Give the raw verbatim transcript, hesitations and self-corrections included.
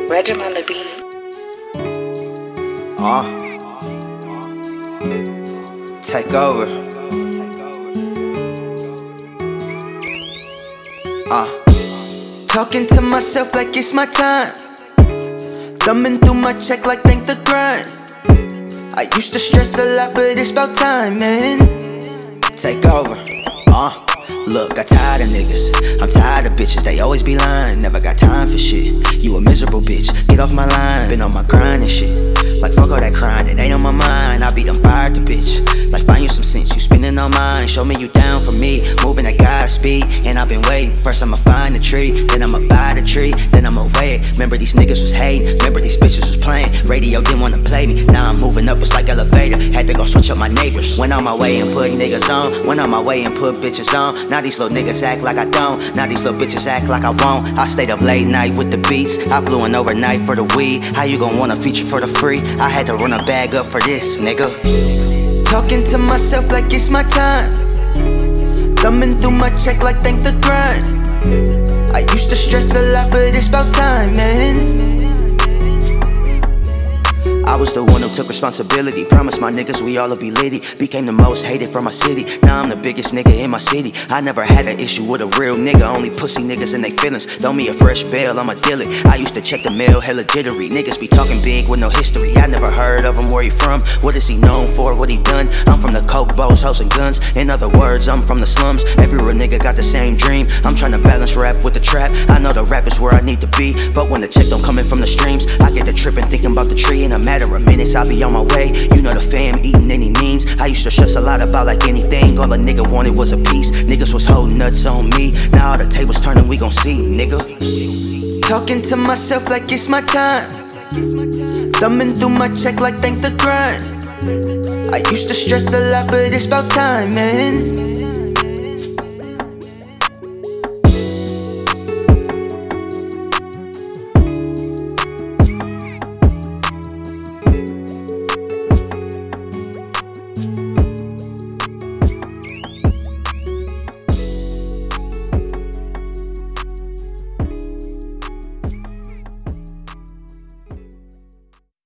Regiment on the beat. Uh, take over. Uh, talking to myself like it's my time. Thumbing through my check like thank the grind. I used to stress a lot, but it's about time, man. Take over. Uh, look, I tired of niggas. I'm tired of bitches, they always be lying. Never got time for shit. You a miserable bitch, get off my line. Been on my grind and shit. Like fuck all that crying, it ain't on my mind. I be unfired the bitch. Like find you some sense, you spinning on mine. Show me you down for me, moving at God's speed. And I've been waiting, first I'ma find the tree, then I'ma buy the tree, then I'ma weigh it. Remember these niggas was hating, remember these bitches was playing. Radio didn't wanna play me, now I'm moving up, it's like elevator. Had to go switch up my neighbors. Went on my way and put niggas on, went on my way and put bitches on. Now these little niggas act like I don't, now these little bitches act like I won't. I stayed up late night with the beats, I flew in overnight for the weed. How you gon' want a feature for the free? I had to run a bag up for this, nigga. Talking to myself like it's my time. Thumbing through my check like thank the grind. I used to stress a lot, but it's about time, man. I was the one who took responsibility. Promised my niggas we all'll be litty. Became the most hated from my city. Now I'm the biggest nigga in my city. I never had an issue with a real nigga. Only pussy niggas and they feelings. Throw me a fresh bail, I'ma deal it. I used to check the mail, hella jittery. Niggas be talking big with no history. I never heard of him, where he from? What is he known for, what he done? I'm from the coke bows, hoes and guns. In other words, I'm from the slums. Every real nigga got the same dream. I'm trying to balance rap with the trap. I know the rap is where I need to be, but when the check don't come in from the streams, I get the trippin' thinking about the tree. In a matter of minutes, I'll be on my way. You know the fam eating any means. I used to stress a lot about like anything. All a nigga wanted was a piece. Niggas was holding nuts on me. Now all the tables turning, we gon' see, nigga. Talking to myself like it's my time. Thumbing through my check like thank the grind. I used to stress a lot, but it's about time, man.